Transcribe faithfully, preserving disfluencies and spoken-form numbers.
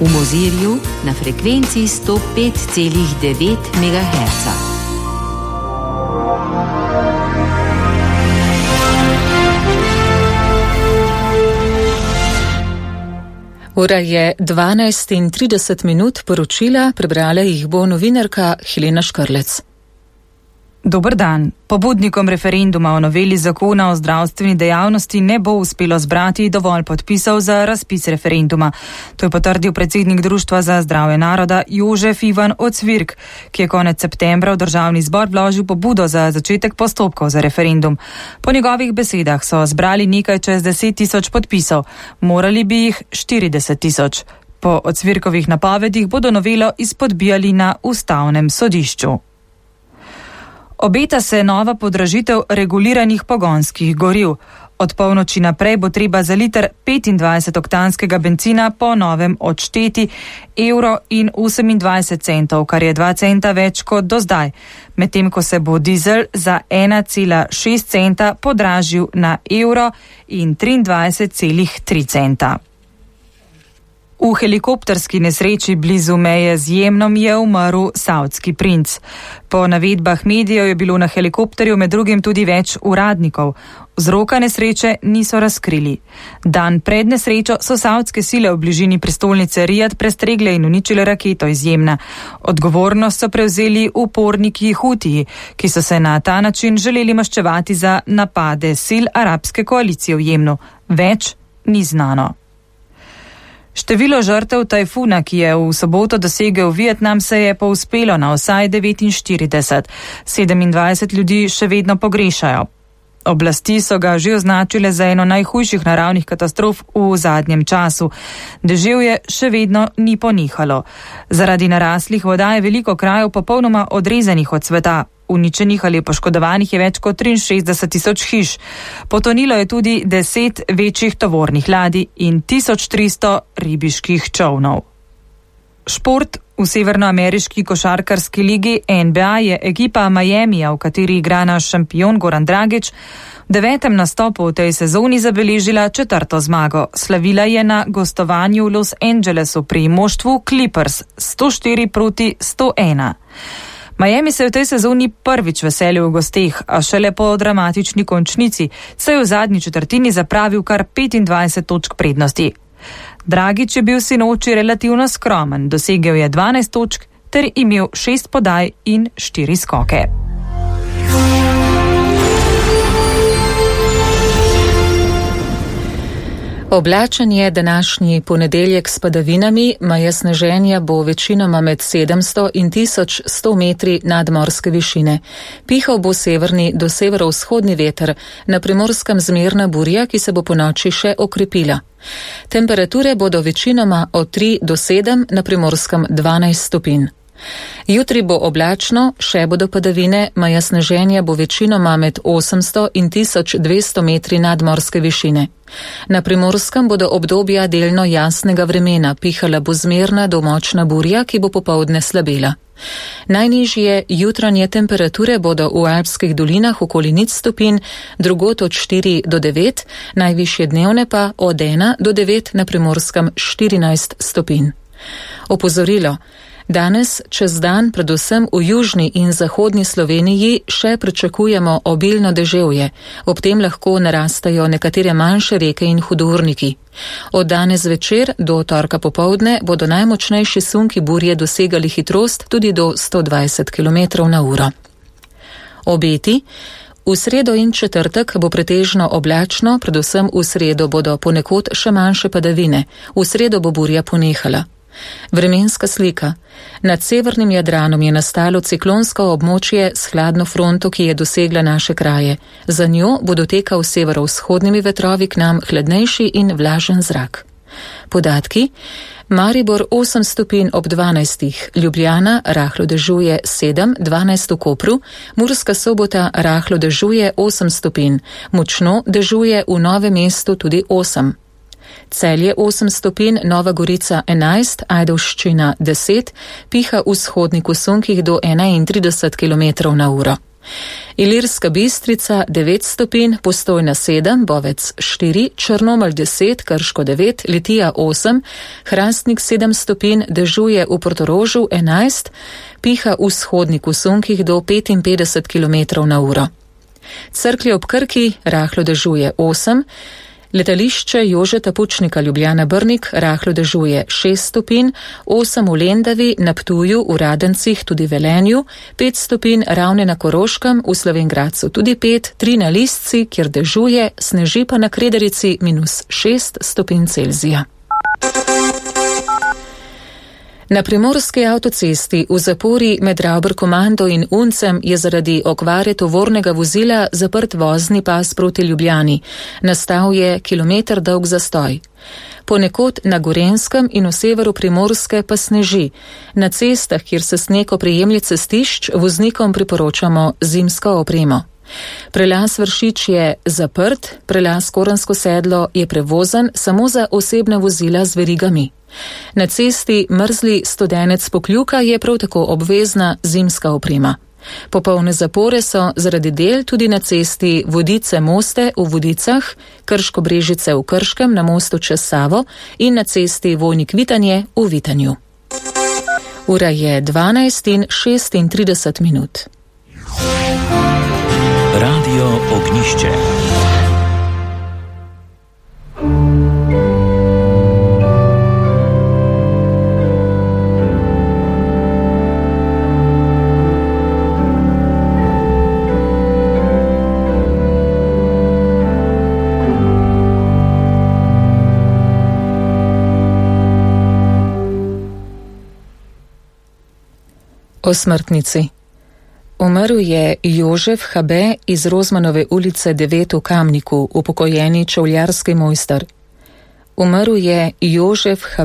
v Mozirju na frekvenci sto pet celih devet megaherca. Ura je dvanajst in trideset minut, poročila prebrala jih bo novinarka Helena Škrlec. Dober dan. Pobudnikom referenduma o noveli zakona o zdravstveni dejavnosti ne bo uspelo zbrati dovolj podpisov za razpis referenduma. To je potrdil predsednik Društva za zdravje naroda Jožef Ivan Ocvirk, ki je konec septembra v državni zbor vložil pobudo za začetek postopkov za referendum. Po njegovih besedah so zbrali nekaj čez deset tisoč podpisov, morali bi jih štirideset tisoč. Po Ocvirkovih napovedih bodo novelo izpodbijali na ustavnem sodišču. Obeta se nova podražitev reguliranih pogonskih goriv. Od polnoči naprej bo treba za liter petindvajsetoktanskega bencina po novem odšteti evro in osemindvajset centov, kar je dva centa več kot do zdaj, medtem ko se bo dizel za ena cela šest centa podražil na evro in triindvajset celih tri centa. V helikopterski nesreči blizu meje z Jemnom je umrl savdski princ. Po navedbah medijev je bilo na helikopterju med drugim tudi več uradnikov. Vzroka nesreče niso razkrili. Dan pred nesrečo so savdske sile v bližini prestolnice Rijad prestregle in uničile raketo iz Jemna. Odgovornost so prevzeli uporniki Hutiji, ki so se na ta način želeli maščevati za napade sil arabske koalicije v Jemnu. Več ni znano. Število žrtev tajfuna, ki je v soboto dosegel Vietnam, se je povzpelo na vsaj devetinštirideset. sedemindvajset ljudi še vedno pogrešajo. Oblasti so ga že označile za eno najhujših naravnih katastrof v zadnjem času. Deževje še vedno ni ponehalo. Zaradi naraslih voda je veliko krajev popolnoma odrezanih od sveta. Uničenih ali poškodovanih je več kot triinšestdeset tisoč hiš. Potonilo je tudi deset večjih tovornih ladij in tisoč tristo ribiških čolnov. Šport. V severnoameriški košarkarski ligi N B A je ekipa Miamija, v kateri igra naš šampion Goran Dragić, v devetem nastopu v tej sezoni zabeležila četrto zmago. Slavila je na gostovanju v Los Angelesu pri moštvu Clippers sto štiri proti sto ena. Miami se je v tej sezoni prvič veselil v gosteh, a šele po dramatični končnici, saj je v zadnji četrtini zapravil kar petindvajset točk prednosti. Dragić je bil sinoči relativno skromen, dosegel je dvanajst točk ter imel šest podaj in štiri skoke. Oblačen je današnji ponedeljek s padavinami, maja sneženja bo večinoma med sedemsto in tisoč sto metri nadmorske višine. Pihal bo severni do severovzhodni veter, na Primorskem zmerna burja, ki se bo ponoči še okrepila. Temperature bodo večinoma od tri do sedem, na Primorskem dvanajst stopinj. Jutri bo oblačno, še bodo padavine, maja sneženja bo večinoma med osemsto in tisoč dvesto metri nadmorske višine. Na Primorskem bodo obdobja delno jasnega vremena, pihala bo zmerna do močna burja, ki bo popoldne slabela. Najnižje jutranje temperature bodo v alpskih dolinah okoli nič stopinj, drugot od štiri do devet, najvišje dnevne pa od ena do devet, na Primorskem štirinajst stopinj. Opozorilo. Danes, čez dan, predvsem v južni in zahodni Sloveniji, še pričakujemo obilno deževje. Ob tem lahko narastajo nekatere manjše reke in hudourniki. Od danes večer do torka popovdne bodo najmočnejši sunki burje dosegali hitrost tudi do sto dvajset kilometrov na uro. Obeti. V sredo in četrtek bo pretežno oblačno, predvsem v sredo bodo ponekod še manjše padavine. V sredo bo burja ponehala. Vremenska slika. Nad severnim Jadranom je nastalo ciklonsko območje s hladno fronto, ki je dosegla naše kraje. Za njo bo dotekal severovzhodnimi vetrovi k nam hladnejši in vlažen zrak. Podatki. Maribor osem stopinj ob dvanajstih, Ljubljana rahlo dežuje sedem, dvanajst v Kopru, Murska Sobota rahlo dežuje osem stopinj, močno dežuje v Novem mestu tudi osem. Celje osem stopinj, Nova Gorica enajst, Ajdovščina deset, piha v vzhodnih sunkih do enaintrideset kilometrov na uro. Ilirska Bistrica devet stopinj, Postojna sedem, Bovec štiri, Črnomelj deset, Krško devet, Litija osem, Hrastnik sedem stopinj, dežuje v Portorožu enajst, piha v vzhodnih usunkih do petinpetdeset kilometrov na uro. Cerklje ob Krki rahlo dežuje osem, letališče Jožeta Pučnika Ljubljana Brnik rahlo dežuje šest stopinj, osem v Lendavi, na Ptuju, v Radencih, tudi Velenju, pet stopinj Ravne na Koroškem, v Slovenj Gradcu tudi pet, tri na Listci, kjer dežuje, sneži pa na Kredarici minus šest stopinj Celzija. Na primorski avtocesti v zapori med Ravber-Komando in Uncem je zaradi okvare tovornega vozila zaprt vozni pas proti Ljubljani. Nastal je kilometer dolg zastoj. Ponekod na Gorenjskem in v severu Primorske pa sneži. Na cestah, kjer se sneg oprijemlje cestišč, voznikom priporočamo zimsko opremo. Prelaz Vršič je zaprt, prelaz Koransko sedlo je prevozen samo za osebna vozila z verigami. Na cesti Mrzli Studenec Pokljuka je prav tako obvezna zimska oprema. Popolne zapore so zaradi del tudi na cesti Vodice Moste v Vodicah, Krško Brežice v Krškem na mostu čez Savo in na cesti Vojnik Vitanje v Vitanju. Ura je dvanajst in šestintrideset minut. Radio Ognišče. O smrtnici. Umrl je Jožef Habe iz Rozmanove ulice devet v Kamniku, upokojeni čevljarski mojster. Umrl je Jožef Habe